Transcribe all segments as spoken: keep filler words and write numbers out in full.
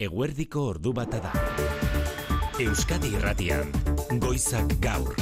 Eguerdiko ordu bata da. Euskadi Irratian, Goizak Gaur.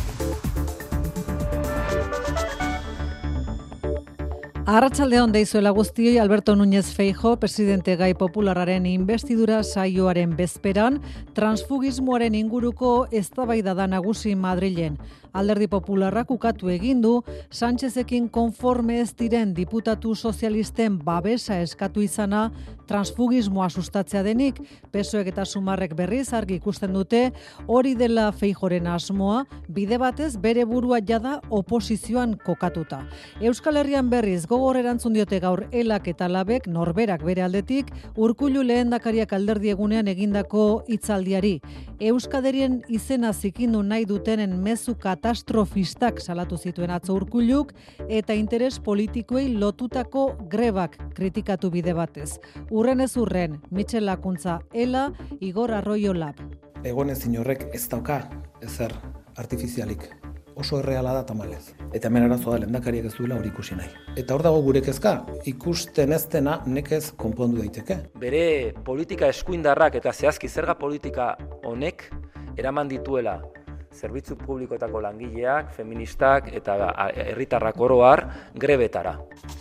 Arratsaldeon deizuela guztioi. Alberto Núñez Feijóo, presidente gai popularraren investidura saioaren bezperan, transfugismoaren inguruko eztabaida da nagusi Madrilen. Alderdi Popularrak ukatu egin du Sánchezekin konforme ez diren diputatu sozialisten babesa eskatu izana transfugismoa sustatzea denik. P S O ek eta Sumarrek berriz argi ikusten dute hori dela Feijóoren asmoa, bide batez bere burua jada oposizioan kokatuta. Euskal Herrian berriz gogor erantzun diote gaur Elak eta Labek norberak bere aldetik Urkullu lehendakariak alderdi egunean egindako hitzaldiari. Euskaderien izena zikindu nahi dutenen mezu katastrofistak salatu zituen atzo Urkulluk eta interes politikoei lotutako grebak kritikatu bide batez. Urren ez urren, Michel Lakuntza Ela, Igor Arroyo Lab. Egonezin horrek ez dauka ezer artifizialik. Oso erreala da tamalez. Eta hemen arazoa da lehendakariak ez duela hori ikusi nahi. Eta hor dago gure kezka, ikusten ez dena nekez konpondu daiteke. Bere politika eskuindarrak eta zehazki zerga politika honek eraman dituela zerbitzu publikoetako langileak, feministak eta herritarrak oro har grebetara.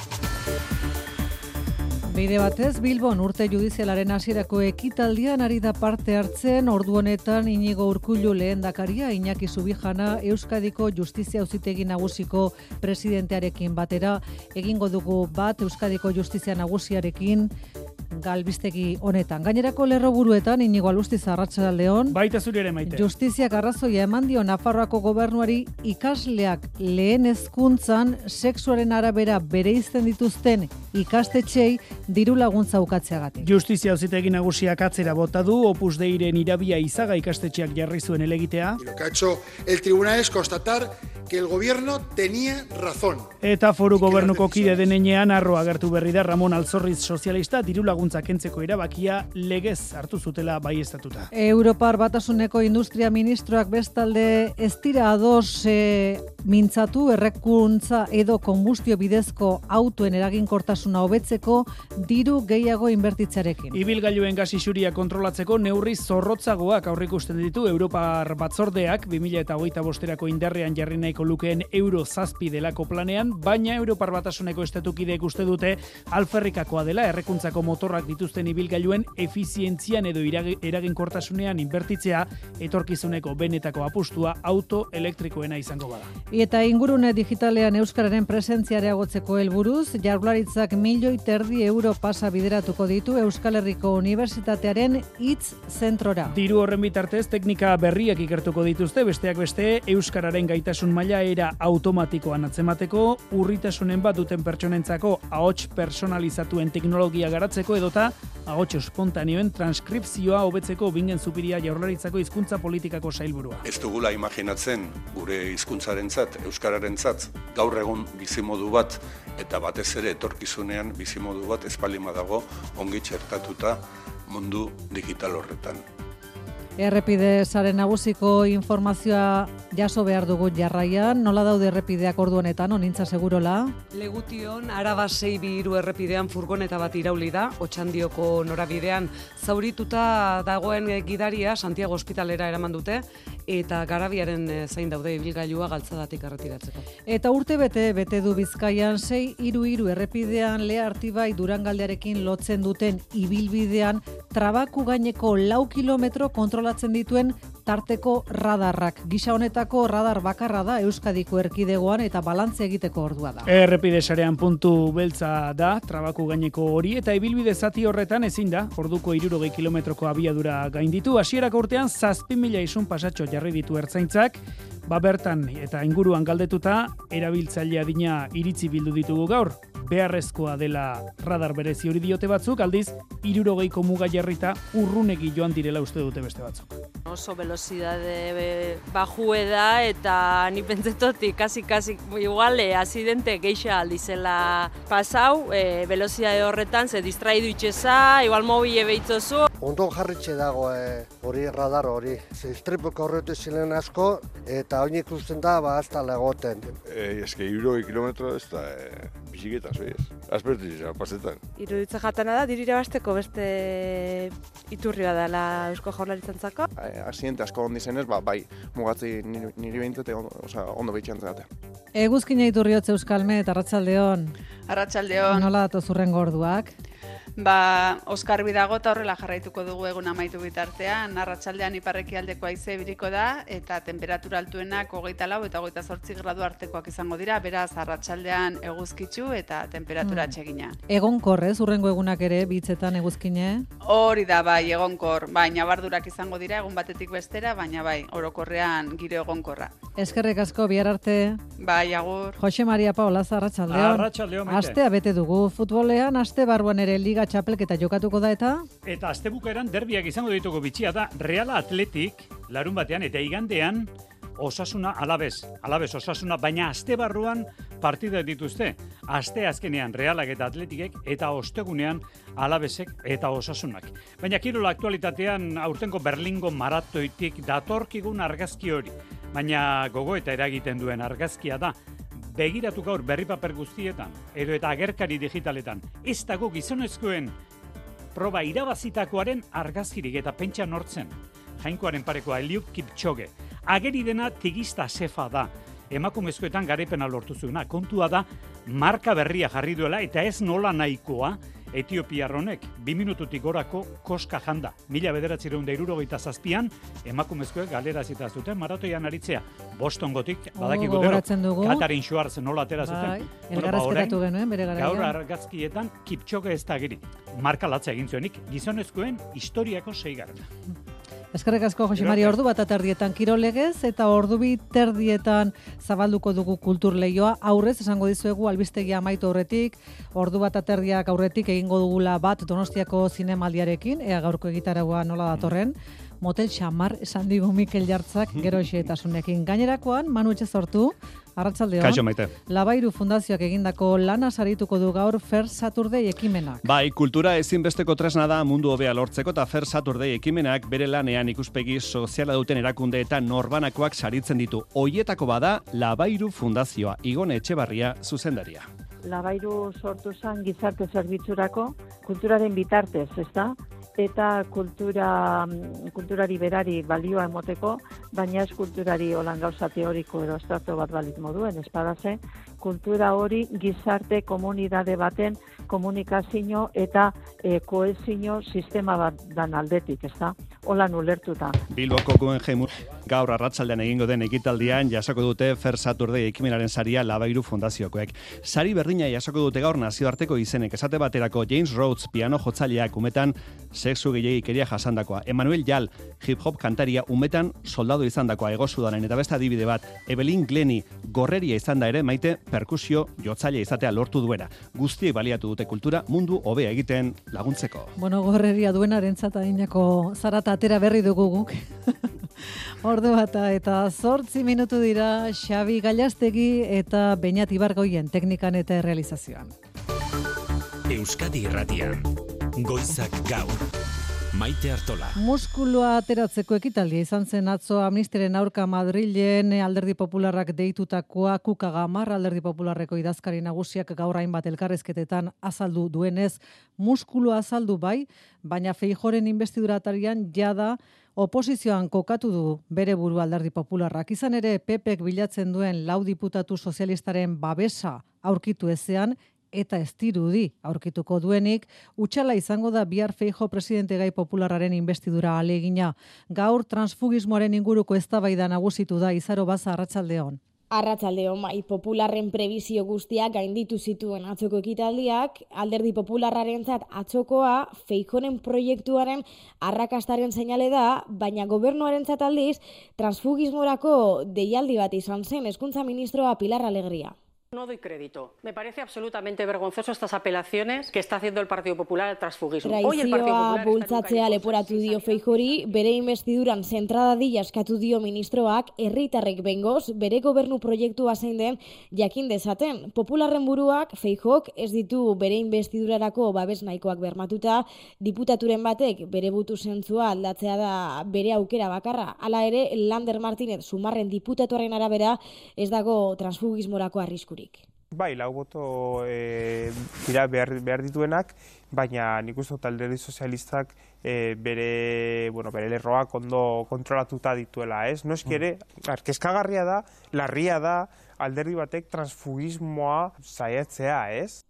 Bide batez, Bilbon urte judizialaren hasierako ekitaldian ari da parte hartzen. Ordu honetan Inigo Urkullu lehendakaria, Iñaki Subijana Euskadiko Justizia Auzitegi Nagusiko presidentearekin batera egingo dugu bat Euskadiko Justizia Nagusiarekin galbistegi honetan. Gainerako lerroburuetan Inigo Alustiz, arratsaldeon. Baita zuri ere, Maite. Justiziak arrazoia eman dio Nafarroako gobernuari ikasleak lehen hezkuntzan sexuaren arabera bereizten dituzten ikastetxei diru laguntza ukatzeagatik. Justizia Auzitegi Nagusiak atzera bota du Opus Deiren Irabia Izaga ikastetxeak jarri zuen helegitea. Lo que ha hecho el tribunal es constatar que el gobierno tenía razón. Eta foru gobernuko kide denean arro agertu berri da Ramon Alzorriz sozialista diru laguntza kentzeko erabakia legez hartu zutela baieztatuta. Europar Batasuneko Industria Ministroak bestalde ez dira ados e, mintzatu errekuntza edo konbustio bidezko autoen eraginkortasuna hobetzeko diru gehiago inbertitzarekin. Ibilgailuen gas isuria kontrolatzeko neurri zorrotzagoak aurreikusten ditu Europar Batzordeak bi mila hogeita bosterako indarrean jarri nahiko lukeen euro zazpi delako planean, baina Europar Batasuneko estatukideek uste dute alferrikakoa dela errekuntzako motorrak dituzten ibilgailuen efizientzian edo eraginkortasunean inbertitzea etorkizuneko benetako apustua auto elektrikoena izango bada. Eta ingurune digitalean euskararen presentzia areagotzeko helburuz, Jaurlaritzak milioi terdi euro pasa bideratuko ditu Euskal Herriko Unibertsitatearen hitz zentrora. Diru horren bitartez teknika berriak ikertuko dituzte, besteak beste euskararen gaitasun maila era automatikoan atzemateko, urritasunen bat duten pertsonentzako ahots personalizatuen teknologia garatzeko edota ahots espontaneoen transkripzioa hobetzeko bingen zupiria Jaurlaritzako hizkuntza politikako sailburua. Ez dugula imaginatzen gure hizkuntzarentzat, euskararentzat gaur egun bizimodu bat eta batez ere etorkizunean bizimodu bat espalima dago ongi txertatuta mundu digital horretan. Errepide sare nagusiko informazioa jaso behar dugu jarraian. Nola daude errepideak ordu honetan, onintza segurola? Legution, Araba sei bi hiru errepidean furgoneta bat irauli da, Otxandioko norabidean zaurituta dagoen gidaria Santiago ospitalera eraman dute, eta Garabiaren zain daude ibilgailua galtzadatik erretiratzeko. Eta urte bete, bete du Bizkaian sei hiru hiru errepidean Lea Artibai Durangaldearekin lotzen duten ibilbidean trabaku gaineko lau kilometro kontrolatzen dituen tarteko radarrak. Gisa honetako radar bakarra da Euskadiko erkidegoan eta balantze egiteko ordua da. Errepide sarean puntu beltza da, trabaku gaineko hori, eta ibilbide zati horretan ezin da, orduko hirurogei kilometroko abiadura gainditu. Hasierako urtean zazpi mila isun pasatxo jarri ditu ertzaintzak, ba bertan eta inguruan galdetuta, erabiltzaile adina iritzi bildu ditugu gaur. Beharrezkoa dela radar berezi hori diote batzuk, aldiz, hirurogeiko muga jarrita urrunegi joan direla uste dute beste batzuk. Oso velocidade bajue da eta ni pentsetot ikasi kasi igual eh, accidente geixa aldizela pasau, eh, velocidade horretan ze distraidu itxeza, igual mobile beitzozu. Ondo jarritxe dago hori eh, radar hori. Ze istripuko horretu ziren asko eta eta oin ikusten da, ba, hasta legoten. E, eske, irurogei kilometro ez da, e, biziketa, zoiez. Azpertiz, pasetan. Iruditza jatana da, dirira basteko beste iturri badala Eusko Jaurlaritzantzako. Asiente asko ondizenez, ba, bai, mugatzi niri, niri behintzete ondo, oza, ondo behitxan zate. Eguzkina iturriotze Euskalmet, Arratsaldeon. Arratsaldeon. Nola datoz hurrengo orduak? Ba, Oskar bidago eta horrela jarraituko dugu egun amaitu bitartean. Arratsaldean iparrekialdeko haize biriko da eta temperatura altuenak hogeita lau eta hogeita zortzi gradu artekoak izango dira, beraz arratsaldean eguzkitsu eta temperatura Hmm. atsegina. Egonkor, ez? Hurrengo egunak ere bitzetan eguzkine? Hori da, bai, egonkor. Bai, nabardurak izango dira egun batetik bestera, baina bai, orokorrean giro egonkorra. Eskerrik asko, bihar arte. Bai, agur. Jose Maria Paolaza, Arratsaldeon. Arratsaldeon, Maite. Astea bete dugu. Futbolean, aste barruan ere Liga Txapelketa jokatuko da eta? Eta astebukaeran derbiak izango ditugu bitxia da Real Atletik larun batean eta igandean Osasuna Alabez, Alabez Osasuna, baina aste barruan partidak dituzte. Aste azkenean Realak eta Atletikek eta ostegunean Alabezek eta Osasunak. Baina kirola aktualitatean aurtengo Berlingo maratoitik datorkigun argazki hori. Baina gogo eta eragiten duen argazkia da. Begiratu gaur berri paper guztietan, edo eta agerkari digitaletan, ez dago gizonezkoen proba irabazitakoaren argazkirik eta pentsa nortzen. Jainkoaren parekoa Eliud Kipchoge. Ageri dena tigista sefa da. Emakumezkoetan garaipena lortu zuena. Kontua da marka berria jarri duela eta ez nola nahikoa Etiopiar honek bi minututik gorako koska janda. Mila bederatzireun da hirurogeita zazpian emakumezkoek galerazita zuten maratoian aritzea. Bostongotik badakigu Oh, gogoratzen dugu. Katharine Schwarz nola atera zuten. Bai, Bueno, elgarrezketatu orain, genuen bere garaian. Gaur argazkietan Kipchoge ez da agiri. Marka latza egin zuenik gizonezkoen historiako seigarrena. Eskerrik asko, Jose Maria, ordu bat aterdietan kirolegez eta ordu bi terdietan zabalduko dugu kultur lehioa. Aurrez, esango dizuegu, albistegia amaitu aurretik, ordu bat aterdiak aurretik egingo dugula bat Donostiako zinemaldiarekin, ea gaurko egitaragua nola datorren. Motel xamar esan digu Mikel Jartzak gero xehetasunekin. Gainerakoan, Manu Etxezortu, Arratsaldeon. Kaixo, Maite. Labairu Fundazioak egindako lana sarituko du gaur First Saturday ekimenak. Bai, kultura ezinbesteko tresna da mundu hobea lortzeko eta First Saturday ekimenak bere lanean ikuspegi soziala duten erakunde eta norbanakoak saritzen ditu. Hoietako bada Labairu Fundazioa, Igone Etxebarria zuzendaria. Labairu sortu zen gizarte zerbitzurako kulturaren bitartez, ezta? Eta kultura, kulturari berari balioa emoteko, baina ez kulturari holan gauza teoriko edo estrato bat balit moduen, espadaze, kultura hori gizarte komunidade baten komunikazio eta e, koezio sistema bat dan aldetik, ezta? Holan ulertuta. Bilboko Guggenheim gaur arratsaldean egingo den ekitaldian jasoko dute First Saturday ekimenaren saria Labairu Fundaziokoek. Sari berdina jasoko dute gaur nazioarteko izenek, esate baterako James Rhodes piano jotzaileak umetan sexu gehiegikeria jasandakoa. Emmanuel Jal, hip-hop kantaria umetan soldado izandakoa Hego Sudanen, eta beste adibide bat, Evelyn Glenny gorreria izan da ere maite perkusio jotzaile izatea lortu duena. Guztiek baliatu dute kultura mundu hobea egiten laguntzeko. Bueno, gorreria duenarentzat adinako zarata atera berri dugu guk. Ordu bata eta zortzi minutu dira Xabi Gallastegi eta Beñat Ibargoien teknikan eta realizazioan. Euskadi Irratian, Goizak Gaur, Maite Artola. Muskulua ateratzeko ekitaldia izan zen atzo Amnistiaren aurka Madrilen Alderdi Popularrak deitutakoa. Kuka Gamar, Alderdi Popularreko idazkari nagusiak gaur hainbat elkarrezketetan azaldu duenez, muskulua azaldu bai, baina Feijóoren investiduratarian jada oposizioan kokatu du bere buru Alderdi Popularrak. Izan ere, P Pek bilatzen duen lau diputatu sozialistaren babesa aurkitu ezean, eta ez dirudi aurkituko duenik, utxala izango da bihar Feijóo presidente gai popularraren investidura alegina. Gaur transfugismoaren inguruko eztabaida nagusitu da. Izaro Baza, Arratsaldeon. Arratsaldeon, bai, popularren prebizio guztiak gainditu zituen atzoko ekitaldiak, Alderdi Popularrarentzat atzokoa Feijóoren proiektuaren arrakastaren seinale da, baina gobernuarentzat aldiz transfugismorako deialdi bat izan zen hezkuntza ministroa Pilar Alegria. No doy crédito. Me parece absolutamente vergonzoso estas apelaciones que está haciendo el Partido Popular al transfugismo. Hoy el Partido Traizioa Popular bultzatzea leporatu dio Feijori, bere investiduran zentrada dila eskatu dio ministroak, herritarrek bengoz, bere gobernu proiektua zein den jakin dezaten. Popularren buruak Feijok ez ditu bere investidurarako babes nahikoak bermatuta, diputaturen batek bere butu zentzua aldatzea da bere aukera bakarra. Hala ere, Lander Martínez Sumarren diputatuaren arabera ez dago transfugismorako arriskurik. Bai, lau boto e, dira behar, behar dituenak, baina nik uste dut alderdi sozialistak e, bere, bueno, bere lerroak ondo kontrolatuta dituela, ez? No eski ere, kezkagarria da, larria da, alderdi batek transfugismoa saiatzea, ez?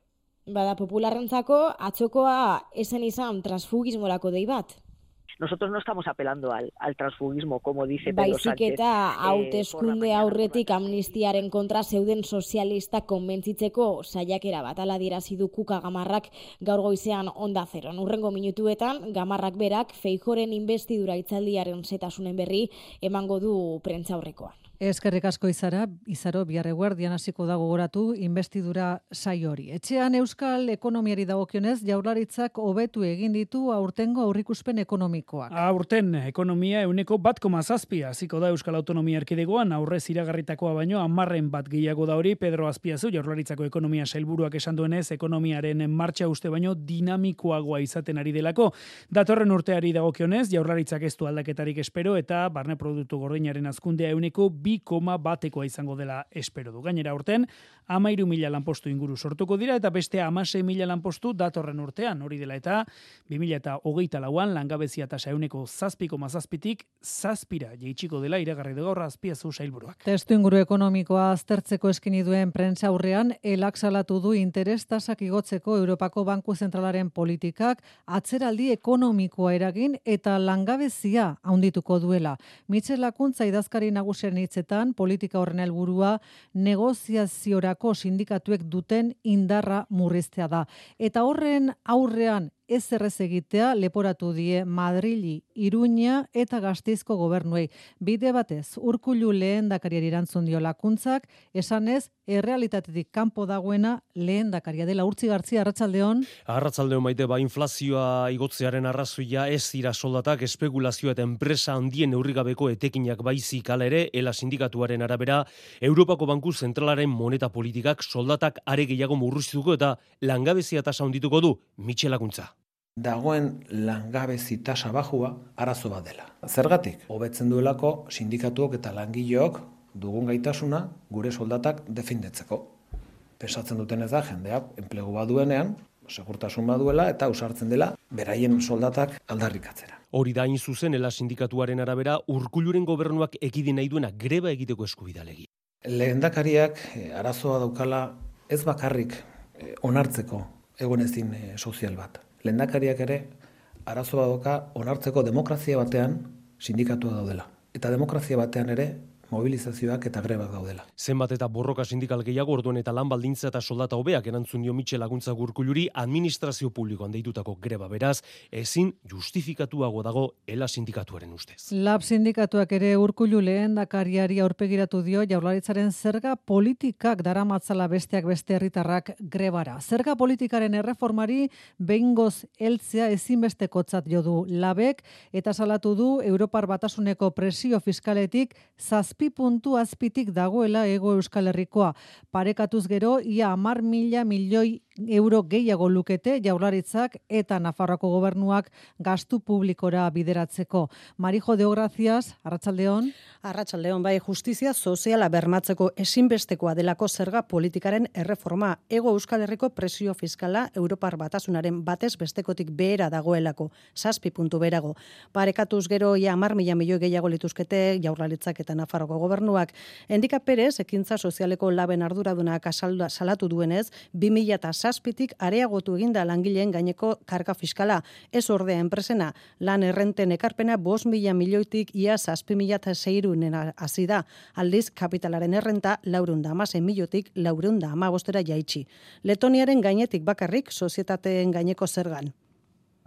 Bada, popularrentzako atzokoa esen izan transfugismorako dei bat. Nosotros no estamos apelando al, al transfugismo, como dice Pedro Sánchez. Baizik eta hauteskunde aurretik amnistiaren kontra zeuden sozialistak konbentzitzeko saiakera bat ala adierazi du Kuka Gamarrak gaur goizean Onda Zeron. Hurrengo minutuetan Gamarrak berak Feijoren investidura hitzaldiaren setasunen berri emango du prentza aurrekoan. Eskerrik asko izara, izaro bihar eguerdian hasiko da gogoratu investidura saio hori. Etxean euskal ekonomiari dagokionez jaurlaritzak hobetu egin ditu aurtengo aurrikuspen ekonomikoak. Aurten ekonomia ehuneko bat koma zazpi hasiko da Euskal Autonomia Erkidegoan, aurrez iragarritakoa baino hamarren bat gehiago da hori. Pedro Azpiazu jaurlaritzako ekonomia sailburuak esan duenez, ekonomiaren martxa uste baino dinamikoagoa izaten ari delako. Datorren urteari dagokionez jaurlaritzak ez du aldaketarik espero eta barne produktu gordinaren hazkundea ehuneko bi koma batekoa izango dela espero du. Gainera urten, hamairu mila lanpostu inguru sortuko dira eta beste hamasei mila lanpostu datorren urtean. Hori dela eta bi mila hogeita lauan langabezia tasa ehuneko zazpi koma zazpitik zazpira jaitsiko dela iragarri du gaur Azpiazu sailburuak. Testu inguru ekonomikoa aztertzeko eskini duen prentsa aurrean, elak salatu du interes tasak igotzeko Europako Banku Zentralaren politikak atzeraldi ekonomikoa eragin eta langabezia handituko duela. Mitxel Lakuntza idazkari nagusiaren hitzetan, politika horren helburua negoziaziorako sindikatuek duten indarra murriztea da. Eta horren aurrean ez errez egitea leporatu die Madrili, Iruña eta Gasteizko gobernuei. Bide batez, Urkullu lehendakariari erantzun dio Lakuntzak, esanez errealitatetik kanpo dagoena lehendakaria dela. Urtzi Gartzia, arratsaldeon. Arratsaldeon Maite, ba inflazioa igotzearen arrazoia ez dira soldatak, espekulazioa eta enpresa handien neurrigabeko etekinak baizik, hala ere, ela sindikatuaren arabera, Europako Banku Zentralaren moneta politikak soldatak are gehiago murriztuko eta langabezia tasa handituko du. Mitxel Lakuntza. Dagoen langabezi tasa bajua arazo bat dela. Zergatik, hobetzen duelako sindikatuok eta langileok dugun gaitasuna gure soldatak defendatzeko. Pensatzen duten ez da jendeak enplegu baduenean, segurtasun baduela eta ausartzen dela beraien soldatak aldarrikatzera. Hori da hain zuzen, ela sindikatuaren arabera, Urkulluren gobernuak ekidin nahi duena greba egiteko eskubidalegi. Lehendakariak arazoa daukala ez bakarrik onartzeko egonezin sozial bat. Lehendakariak ere arazoa dauka onartzeko demokrazia batean sindikatua daudela. Eta demokrazia batean ere mobilizazioak eta grebak daudela. Zenbat eta borroka sindikal gehiago orduen eta lan baldintza eta soldata hobeak erantzun dio Mitxel Lakuntza Urkulluri administrazio publikoan deitutako greba, beraz, ezin justifikatuago dago ela sindikatuaren ustez. Lab sindikatuak ere Urkullu lehendakariari aurpegiratu dio jaurlaritzaren zerga politikak daramatzala besteak beste herritarrak grebara. Zerga politikaren erreformari behingoz heltzea ezinbestekotzat jo du Labek eta salatu du Europar Batasuneko presio fiskaletik zazpi puntu azpitik dagoela Hego Euskal Herrikoa. Parekatuz gero, ia hamar mila milioi euro gehiago lukete jaurlaritzak eta Nafarroako gobernuak gastu publikora bideratzeko. Marijo Deograzias, arratsaldeon. Arratsaldeon, bai, justizia soziala bermatzeko ezinbestekoa delako zerga politikaren erreforma. Hego Euskal Herriko presio fiskala Europar Batasunaren batez bestekotik behera dagoelako, zazpi puntu berago. Parekatuz gero, ia hamar mila milioi gehiago lituzkete jaurlaritzak eta Nafarroako gobernuak. Endika Perez, ekintza sozialeko Laben arduradunak salatu duenez, bi mila zazpitik areagotu eginda langileen gaineko karga fiskala. Ez ordea enpresena, lan errenten ekarpena bost mila milioitik ia zazpi mila zeirunen hasi da. Aldiz, kapitalaren errenta laurehun eta hamasei milioitik laurehun eta hamabostera jaitsi. Letoniaren gainetik bakarrik sozietateen gaineko zergan.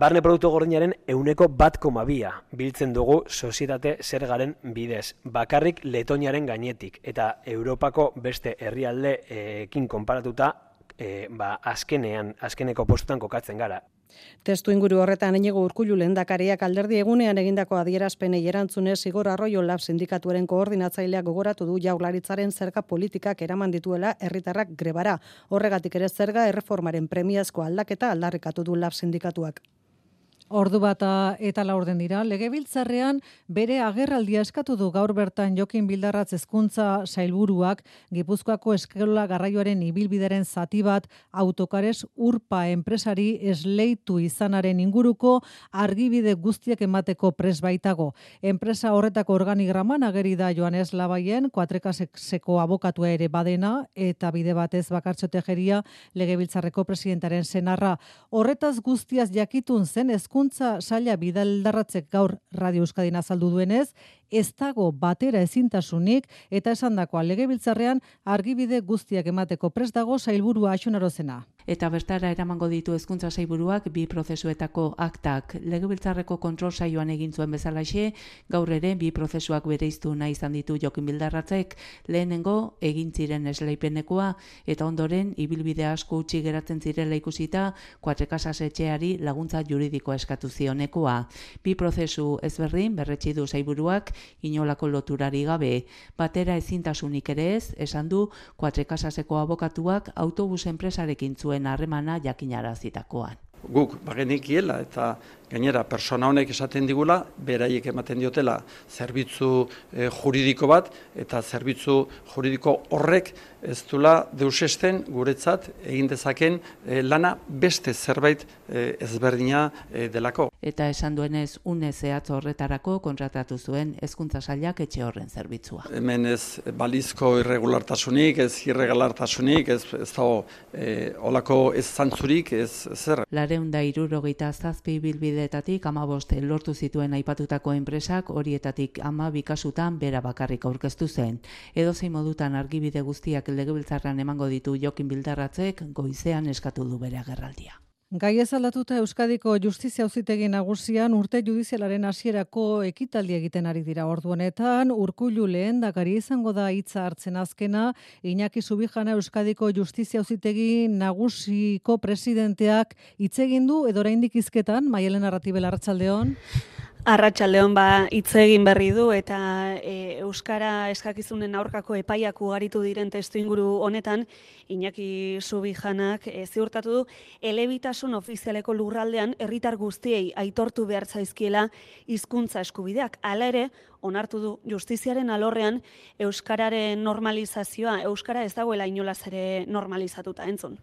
Barne produktu gordinaren ehuneko bat koma bia biltzen dugu sozietate zergaren bidez, bakarrik Letoniaren gainetik, eta Europako beste herrialdeekin konparatuta e, ba, azkenean, azkeneko postutan kokatzen gara. Testu inguru horretan Iñigo Urkullu lehendakariak alderdi egunean egindako adierazpenei erantzunez Igor Arroyo Lab sindikatuaren koordinatzaileak gogoratu du Jaurlaritzaren zerga politikak eraman dituela herritarrak grebara. Horregatik ere zerga erreformaren premiazko aldaketa aldarrikatu du Lab sindikatuak. Ordu bata eta laurden dira, Legebiltzarrean bere agerraldia eskatu du gaur bertan Jokin Bildarratz hezkuntza sailburuak Gipuzkoako eskola garraioaren ibilbideren zati bat autokares urpa enpresari esleitu izanaren inguruko argibide guztiak emateko pres baitago. Enpresa horretako organigraman ageri da Joanes Labaien, Kuatrekaseko abokatua ere badena, eta bide batez Bakartxotejeria Legebiltzarreko presidentaren senarra. Horretaz guztiaz jakitun zen hezkuntza saila Bildarratzek gaur Radio Euskadin azaldu duenez, ez dago batera ezintasunik eta esandakoa Legebiltzarrean argibide guztiak emateko prest dago sailburua Axonarozena. Eta bertara eramango ditu hezkuntza sailburuak bi prozesuetako aktak. Legebiltzarreko kontrol saioan egin zuen bezalaxe, gaur ere bi prozesuak bereiztu nahi izan ditu Jokin Bildarratzek, lehenengo egin ziren esleipenekoa eta ondoren ibilbide asko utzi geratzen zirela ikusita Kuatrekasas etxeari laguntza juridiko eskatu zionekoa. Bi prozesu ezberdin berretsi du sailburuak inolako loturari gabe. Batera ezintasunik ere ez, esan du Kuatrekasaseko abokatuak autobus enpresarekin zuen harremana jakinarazitakoan. Guk bagenikiela eta gainera persona honek esaten digula, beraiek ematen diotela zerbitzu e, juridiko bat, eta zerbitzu juridiko horrek ez dula deusesten guretzat egin dezaken e, lana beste zerbait e, ezberdina e, delako. Eta esan duenez une zehatz horretarako kontratatu zuen hezkuntza sailak etxe horren zerbitzua. Hemen ez balizko irregulartasunik, ez irregulartasunik, ez, ez dago e, olako ez zantzurik, ez zer. Lareun da hirurogeita zazpi bilbideetatik hamabost lortu zituen aipatutako enpresak, horietatik hamabi kasutan bera bakarrik aurkeztu zen. Edozein modutan argibide guztiak Legebiltzarrean emango ditu Jokin Bildarratzek goizean eskatu du bere agerraldia. Gai ez aldatuta Euskadiko Justizia Auzitegi Nagusian urte judizialaren hasierako ekitaldi egiten ari dira ordu honetan. Urkullu lehendakari izango da hitza hartzen azkena. Iñaki Subijana Euskadiko Justizia Auzitegi Nagusiko presidenteak hitz egin du edo oraindik hizketan. Maialen Arratibel, arratsaldeon. Arratsaldeon ba hitz egin berri du eta e, euskara eskakizunen aurkako epaiak ugaritu diren testuinguru honetan Iñaki Subijanak e, ziurtatu du elebitasun ofizialeko lurraldean herritar guztiei aitortu behar zaizkiela hizkuntza eskubideak. Hala ere, onartu du justiziaren alorrean euskararen normalizazioa, euskara ez dagoela inolaz ere normalizatuta, entzun.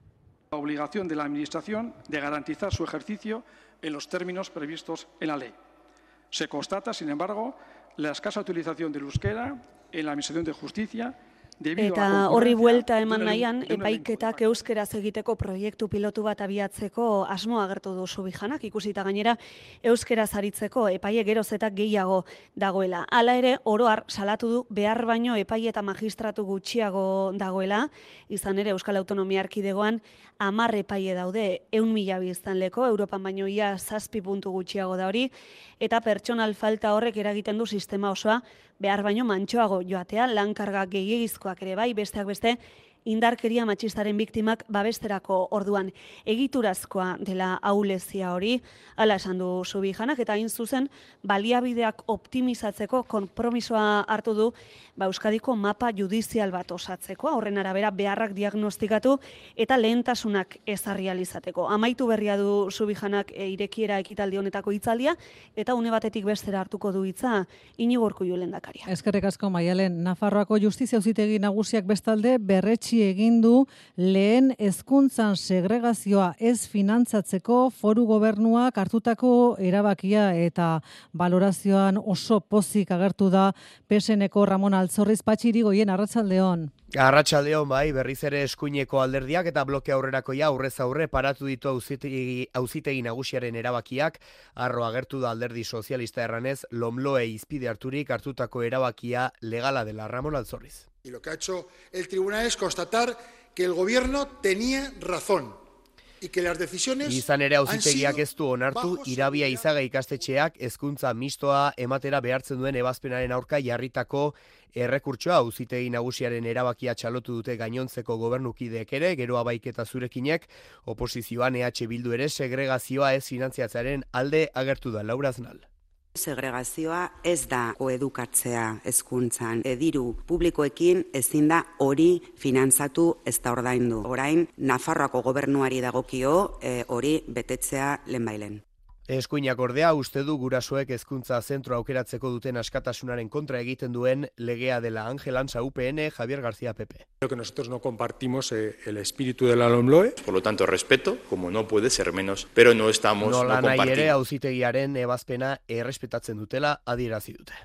La obligación de la administración de garantizar su ejercicio en los términos previstos en la ley. Se constata, sin embargo, la escasa utilización del euskera en la administración de justicia. Eta horri buelta eman nahian, epaiketak euskeraz egiteko proiektu pilotu bat abiatzeko asmoa agertu du Subijanak, ikusita gainera euskeraz aritzeko epaie geroz eta gehiago dagoela. Hala ere, oroar salatu du behar baino epai eta magistratu gutxiago dagoela, izan ere Euskal Autonomia Erkidegoan hamar epaie daude ehun mila biztanleko, Europan baino ia zazpi puntu gutxiago da hori, eta pertsonal falta horrek eragiten du sistema osoa behar baino mantxoago joatea, lankarga gehiagizkoak ere bai, besteak beste, indarkeria matxistaren biktimak babesterako orduan egiturazkoa dela ahulezia hori, hala esan du Subijanak, eta hain zuzen baliabideak optimizatzeko konpromisoa hartu du ba, Euskadiko mapa judizial bat osatzeko, horren arabera beharrak diagnostikatu eta lehentasunak ezarrializateko. Amaitu berria du Subijanak e, irekiera ekitaldi honetako hitzaldia, eta une batetik bestera hartuko du hitza Iñigo Urkullu lehendakaria. Eskerrik asko Maialen. Nafarroako Justizia Auzitegi Nagusiak bestalde berretsi egin du lehen hezkuntzan segregazioa ez finantzatzeko foru gobernuak hartutako erabakia eta valorazioan oso pozik agertu da P S N-ko Ramon Altzorriz. Patxiri goien, arratsaldeon. Arratsaldeon bai, berriz ere eskuineko alderdiak eta bloke aurrerakoia aurrez aurre paratu ditu auzitegi, auzitegi nagusiaren erabakiak, arro agertu da alderdi sozialista erranez, lomloe izpide harturik hartutako erabakia legala dela. Ramon Altzorriz. Y lo que ha hecho el tribunal es constatar que el gobierno tenía razón Izan ere auzitegiak ez du onartu Irabia Izaga ikastetxeak hezkuntza mistoa ematera behartzen duen ebazpenaren aurka jarritako errekurtsoa. Auzitegi nagusiaren erabakia txalotu dute gainontzeko gobernukideek ere, gero abaiketa zurekinek, oposizioan E H Bildu ere segregazioa ez finantziatzearen alde agertu da. Laura Aznal. Segregazioa ez da koedukatzea hezkuntzan. Diru publikoekin ezin da hori finantzatu ez da ordaindu. Orain, Nafarroako gobernuari dagokio hori betetzea lehenbailen. Eskuinak ordea uste du gurasoek hezkuntza zentro aukeratzeko duten askatasunaren kontra egiten duen legea dela. Ángel Ansa, U P N, Javier García, P P. Creo que nosotros no compartimos eh, el espíritu de la LOMLOE. Por lo tanto, respeto, como no puede ser menos, pero no estamos no compartimos. Nola nahi ere auzitegiaren ebazpena errespetatzen dutela adierazi dute.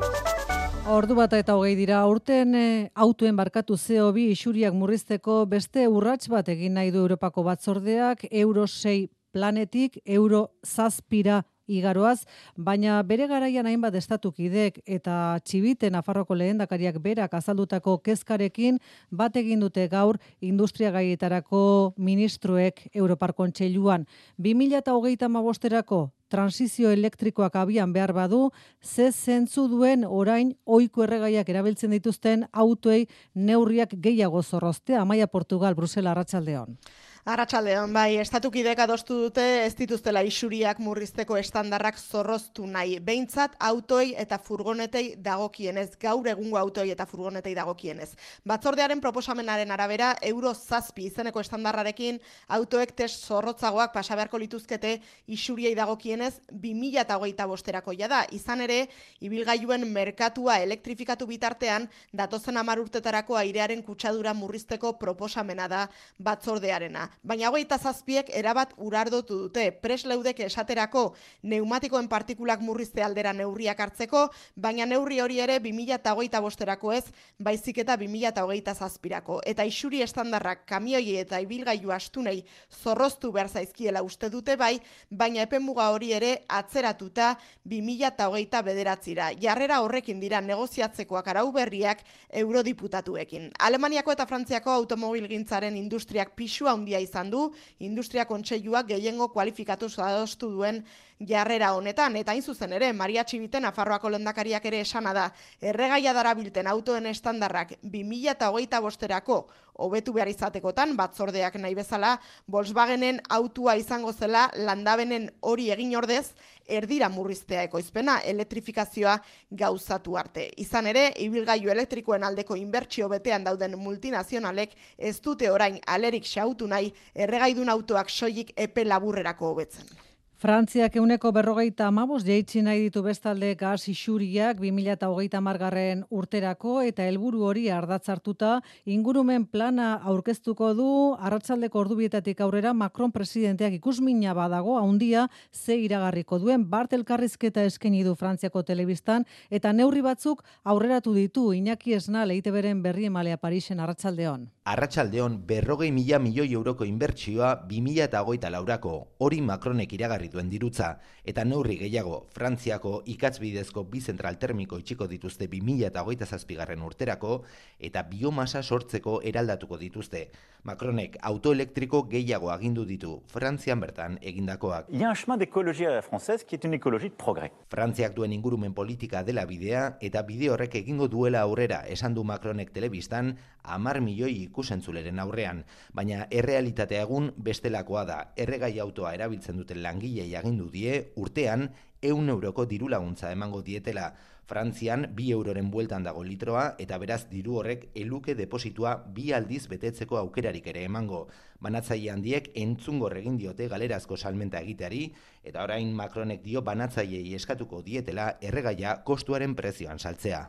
Ordu bata eta hogei dira, urten e, autoen barkatu C O bi isuriak murrizteko beste urrats bat egin nahi du Europako batzordeak, Euro sei planetik euro zazpira igaroaz, baina bere garaian hainbat estatukidek eta Txibite Nafarroko lehendakariak berak azaldutako kezkarekin bat egin dute gaur industria gaietarako ministroek Europar Kontseiluan. bi mila hogeita hamabosterako transizio elektrikoak abian behar badu, ze zentzu duen orain ohiko erregaiak erabiltzen dituzten autoei neurriak gehiago zorroztea. Amaia Portugal, Brusela, Arratsaldeon. Arratsaldeon, bai, estatukidek adostu dute ez dituztela isuriak murrizteko estandarrak zorroztu nahi. Behintzat autoei eta furgonetei dagokienez, gaur egungo autoei eta furgonetei dagokienez. Batzordearen proposamenaren arabera, euro zazpi izeneko estandarrarekin autoek test zorrotzagoak pasa beharko lituzkete isuriei dagokienez bi mila hogeita bosterako jada. Izan ere, ibilgailuen merkatua elektrifikatu bitartean, datozen hamar urtetarako airearen kutsadura murrizteko proposamena da batzordearena. Baina hogeita zazpiek erabat urardotu dute, presleudek esaterako neumatikoen partikulak murrizte aldera neurriak hartzeko, baina neurri hori ere bi mila hogeita bosterako ez, baizik eta bi mila hogeita zazpirako. Eta isuri estandarrak kamioi eta ibilgailu astunei zorroztu behar zaizkiela uste dute bai, baina epenmuga hori ere atzeratuta bi mila hogeita bederatzira. Jarrera horrekin dira negoziatzekoak arau berriak eurodiputatuekin. Alemaniako eta Frantziako automobilgintzaren industriak pisua handia izan du, industria kontseiluak gehiengo kualifikatu adostu duen jarrera honetan, eta hain zuzen ere, Maria Txibite Nafarroako lehendakariak ere esana da, erregaia darabilten autoen estandarrak bi mila hogeita bosterako hobetu behar izatekotan, batzordeak nahi bezala, Volkswagenen autua izango zela landabenen hori egin ordez, erdira murriztea ekoizpena, elektrifikazioa gauzatu arte. Izan ere, ibilgailu elektrikoen aldeko inbertsio betean dauden multinazionalek ez dute orain alerik xautu nahi erregaidun autoak soilik epe laburrerako hobetzen. Frantziak euneko berrogeita amabos jaitsi nahi ditu bestalde gaz isuriak bi mila hogeita hamargarren urterako eta helburu hori ardatzartuta ingurumen plana aurkeztuko du arratsaldeko ordubietatik aurrera Macron presidenteak ikusmina badago handia ze iragarriko duen bart elkarrizketa eskaini du Frantziako telebistan eta neurri batzuk aurreratu ditu Iñaki Esnal E I T Bren berri emalea Parisen. Arratsaldeon. Arratsaldeon berrogei mila milioi euroko inbertsioa bi mila hogeita laurako hori Macronek iragarri duen dirutza, eta neurri gehiago Frantziako ikatzbidezko bi zentral termiko itxiko dituzte bi mila hogeita zazpigarren urterako eta biomasa sortzeko eraldatuko dituzte. Macronek autoelektriko gehiago agindu ditu Frantzian bertan egindakoak. Il y a un chemin d'écologie à la française qui est une écologie de progrès. Frantziak duen ingurumen politika dela bidea eta bide horrek egingo duela aurrera esan du Macronek telebistan hamar milioi ikusentzuleren aurrean, baina errealitatea egun bestelakoa da. Erregai autoa erabiltzen duten langilei agindu die urtean ehun euroko diru laguntza emango dietela. Frantzian bi euroren bueltan dago litroa eta beraz diru horrek eluke depositua bi aldiz betetzeko aukerarik ere emango. Banatzaile handiek entzungor egin diote galerazko salmenta egiteari eta orain Macronek dio banatzaileei eskatuko dietela erregaia kostuaren prezioan saltzea.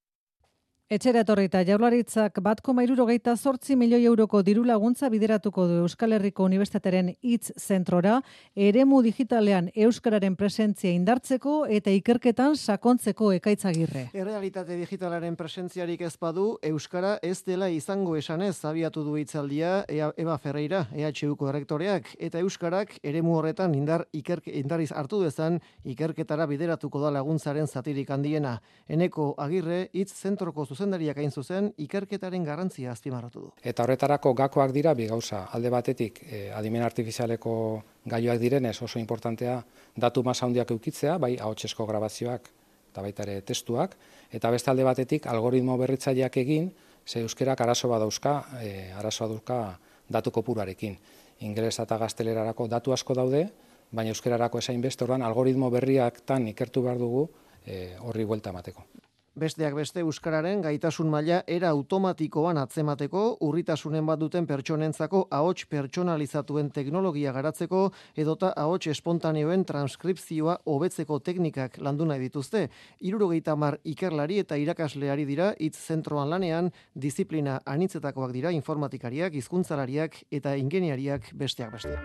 Etxera etorrita Jaurlaritzak bat koma hirurogeita zortzi milioi euroko diru laguntza bideratuko du Euskal Herriko Unibertsitatearen hitz zentrora, eremu digitalean euskararen presentzia indartzeko eta ikerketan sakontzeko Ekaitzagirre. Errealitate digitalaren presentziarik ez badu, euskara ez dela izango esanez abiatu du hitzaldia Eba Ferreira, E H Uko errektoreak, eta euskarak eremu horretan indar ikerke, indariz hartu dezan ikerketara bideratuko da laguntzaren zatirik handiena. Eneko Agirre hitz zentroko zuzendariak hain zuzen ikerketaren garrantzia azpimarratu du. Eta horretarako gakoak dira bi gauza. Alde batetik eh, adimen artifizialeko gaioak direnez oso importantea datu masa handiak eukitzea, bai ahotsesko grabazioak eta baita ere testuak, eta beste alde batetik algoritmo berritzaileak egin, ze euskerak arazo badauzka, e, arazoa dauzka datu kopuruarekin. Ingelesa eta gaztelerarako datu asko daude, baina euskerarako esain beste, orduan algoritmo berriaktan ikertu behar dugu e, horri buelta emateko. Besteak beste euskararen gaitasun maila era automatikoan atzemateko, urritasunen bat duten pertsonentzako ahots pertsonalizatuen teknologia garatzeko edota ahots espontaneoen transkripzioa hobetzeko teknikak landu nahi dituzte. hirurogeita hamar ikerlari eta irakasleari dira hitz zentroan lanean, diziplina anitzetakoak dira informatikariak, hizkuntzalariak eta ingeniariak besteak beste.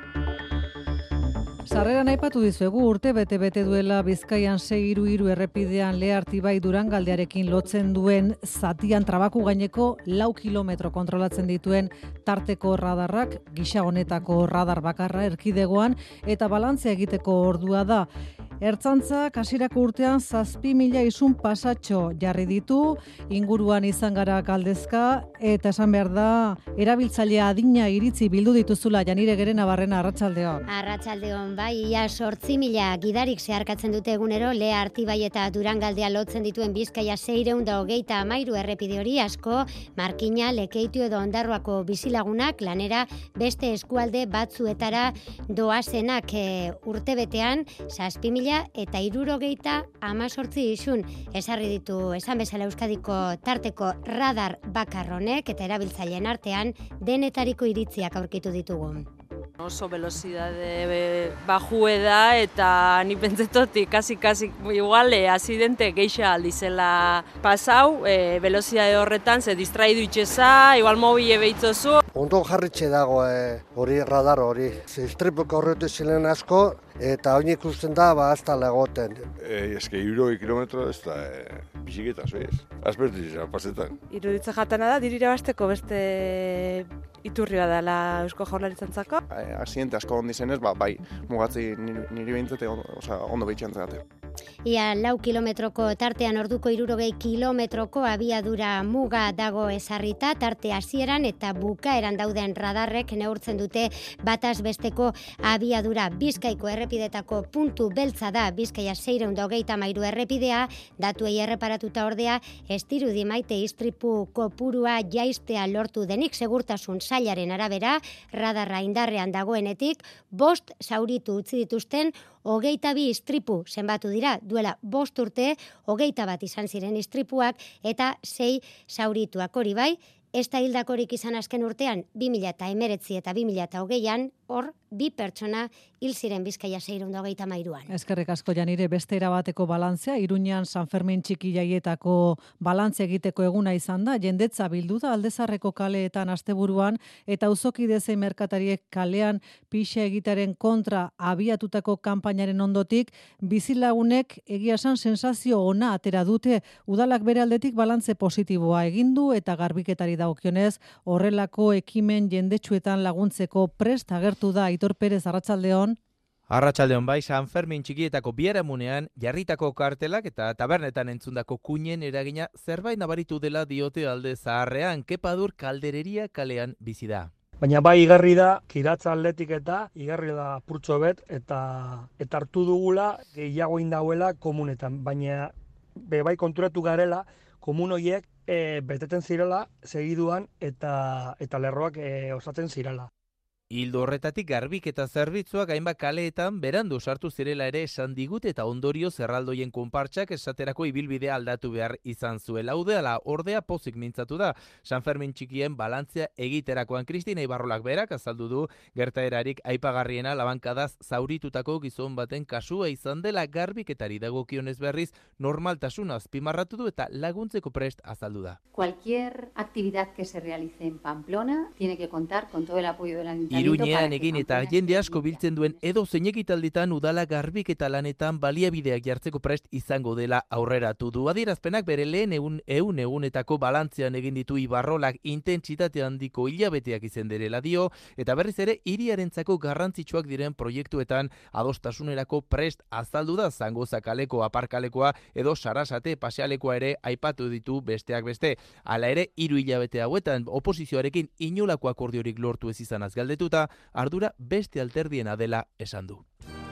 Sarreran aipatu dizuegu urte bete-bete duela Bizkaian sei hiru hiru errepidean Leartibai Durangaldearekin lotzen duen zatian trabaku gaineko lau kilometro kontrolatzen dituen tarteko radarrak, gisa honetako radar bakarra erkidegoan eta balantzea egiteko ordua da. Ertzantza kasirako urtean zazpi mila isun pasatxo jarri ditu, inguruan izan gara galdezka, eta esan behar da, erabiltzailea adina iritzi bildu dituzula Janire Gerena Barrena, arratsaldeon. Arratsaldeon, bai, ia sortzi mila gidarik zeharkatzen dute egunero, Leartibai eta Durangaldea lotzen dituen Bizkaia seiehun eta hogeita hamairu errepide hori asko, Markina, Lekeitu edo Ondarroako bizilagunak lanera beste eskualde batzuetara doazenak e, urtebetean, zazpi mila eta hirurogeita hemezortzi isun ezarri ditu esan bezala Euskadiko tarteko radar bakar honek eta erabiltzaileen artean denetariko iritziak aurkitu ditugu. Oso velocidade bajue da eta ni pentsetotik kasi-kasi igual accidente geixa aldizela pasau, e, velocidade horretan ze distraidu itxeza, igual mobile behitzozu. Ondo jarritxe dago hori radar hori. Ze istripuko horretu ziren asko eta hori ikusten da ba hasta legoten. Eh, eske hirurogei kilometro ez da e, biziketa zuez. Azpertu pasetan. Iruditza jatana da dirira basteko beste iturri badala Eusko Jaurlaritzantzako. Accidente asko ondi zenez, ba, bai, mugatzi niri, niri behintzate ondo, ondo behitxantzate. Ia lau kilometroko tartean orduko hirurogei kilometroko abiadura muga dago ezarrita, tarte hasieran eta bukaeran dauden radarrek neurtzen dute bataz besteko abiadura. Bizkaiko errepidetako puntu beltza da Bizkaia seiehun eta hogeita hamairu errepidea, datuei erreparatuta ordea, ez dirudi maite istripu kopurua jaistea lortu denik segurtasun sailaren arabera, radarra indarrean dagoenetik, bost zauritu utzi dituzten hogeita bi istripu zenbatu dira, duela bost urte, hogeita bat izan ziren istripuak eta sei zaurituak hori bai, ez da hildakorik izan azken urtean, bi mila hemeretzi eta bi mila hogeian, hor, bi pertsona hil ziren Bizkaia seiehun eta hogeita hamairuan. Eskerrik asko Janire, beste erabateko balantzea, Iruñan San Fermin txiki jaietako balantzea egiteko eguna izan da, jendetza bildu da Aldezarreko kaleetan asteburuan eta auzokide zein merkatariek kalean pixa egitaren kontra abiatutako kanpainaren ondotik, bizilagunek egia esan sensazio ona atera dute, udalak bere aldetik balantze positiboa egindu eta garbiketari dagokionez horrelako ekimen jendetsuetan laguntzeko prest agertu da. Aitor Perez, arratsaldeon. Arratsaldeon bai, San Fermin txikietako biharamunean jarritako kartelak eta tabernetan entzundako kuinen eragina zerbait nabaritu dela diote Alde Zaharrean, Kepadur kaldereria kalean bizi da. Baina bai igarri da, kiratza atletik eta igarri da purtso bet eta eta hartu dugula gehiago indauela komunetan, baina be bai konturatu garela komun horiek e, beteten zirela segiduan eta eta lerroak e, osatzen zirela. Hildo horretatik garbiketa zerbitzuak hainbat kaleetan berandu sartu zirela ere esan digut eta ondorio zerraldoien konpartsak esaterako ibilbidea aldatu behar izan zuela. Udala ordea pozik mintzatu da. San Fermin txikien balantzea egiterakoan Kristina Ibarrolak berak azaldu du gertaerarik aipagarriena labankadaz zauritutako gizon baten kasua izan dela garbiketari dagokionez berriz normaltasuna azpimarratu du eta laguntzeko prest azaldu da. Cualquier actividad que se realice en Pamplona tiene que contar con todo el apoyo del Ayuntamiento. Iruñean egin eta jende asko biltzen duen edo zein ekitalditan udala garbiketa lanetan baliabideak jartzeko prest izango dela aurreratu du. Adierazpenak bere lehen egun egun egunetako balantzean egin ditu Ibarrolak intentsitate handiko hilabeteak izen direla dio, eta berriz ere hiriarentzako garrantzitsuak diren proiektuetan adostasunerako prest azaldu da. Zangoza kaleko aparkalekoa edo Sarasate pasealekoa ere aipatu ditu besteak beste. Hala ere, hiru hilabete hauetan oposizioarekin inolako akordiorik lortu ez izanaz galdetuta, ardura beste alterdiena dela esan du.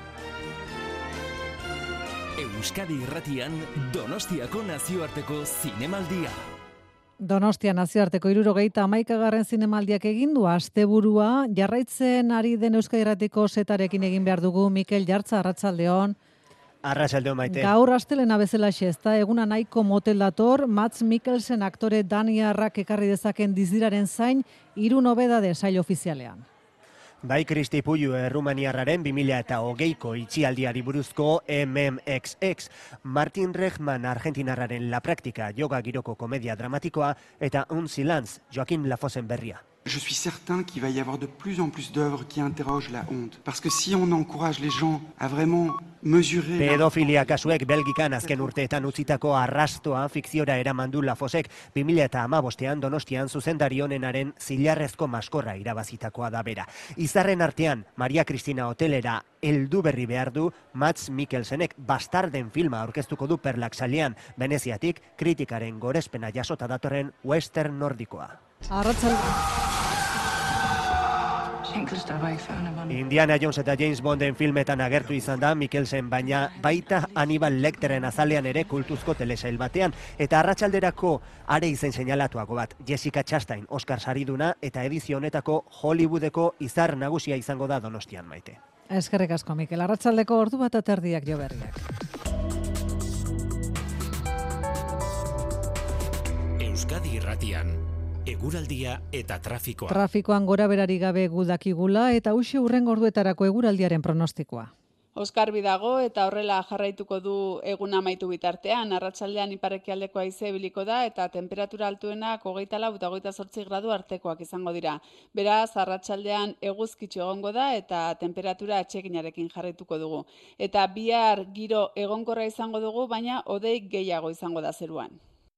Euskadi Irratian Donostiako nazioarteko zinemaldia. Donostia nazioarteko hirurogeita hamaikagarren zinemaldiak egin du asteburua, jarraitzen ari den Euskadi Irratiko setarekin egin behar dugu. Mikel Jartza, arratsaldeon. Arratsaldeon Maite. Gaur astelena bezalaxe ezta, eguna nahiko motel dator, Mads Mikkelsen aktore daniarrak ekarri dezaken dizdiraren zain hiru nobedade sail ofizialean. Bai, Kristi Puiu errumaniarraren bi mila hogeiko itxialdiari buruzko M M X X, Martin Regman argentinarraren La Práctica yoga giroko komedia dramatikoa eta Un Silence Joaquin Lafossen berria. Je suis certain qu'il va y avoir de plus en plus d'œuvres qui interrogent la honte. Parce que si on encourage les gens à vraiment mesurer... Pedofilia kasuek Belgikan azken urteetan utzitako arrastoa fikziora eramandu Lafosek bi mila hamabostean Donostian zuzendari honenaren zilarrezko maskorra irabazitakoa da bera. Izarren artean, Maria Cristina Hotelera heldu berri behar du Mads Mikkelsenek bastarden filma aurkeztuko du Perlak salean, Veneziatik kritikaren gorespena jasota datorren western nordikoa. Arratsaldeon. Indiana Jones eta James Bonden filmetan agertu izan da Mikkelsen, baina baita Hannibal Lecteren azalean ere kultuzko telesail batean, eta arratsalderako are izen seinalatuago bat, Jessica Chastain, Oscar sariduna eta edizio honetako Hollywoodeko izar nagusia izango da Donostian, Maite. Eskerrik asko, Mikel. Arratsaldeko ordu bat aterdiak jo berriak. Euskadi Irratian eguraldia eta trafikoa. Trafikoan gora berari gabe gudakigula eta uxe hurrengo orduetarako eguraldiaren pronostikoa. Oskarbi dago eta horrela jarraituko du egun amaitu bitartean. Arratsaldean iparekialdeko haize ibiliko da eta temperatura altuenak hogeita lau eta hogeita zortzi gradu artekoak izango dira. Beraz, arratsaldean eguzkitxo egongo da eta temperatura atseginarekin jarraituko dugu. Eta bihar giro egonkorra izango dugu, baina hodei gehiago izango da zeruan.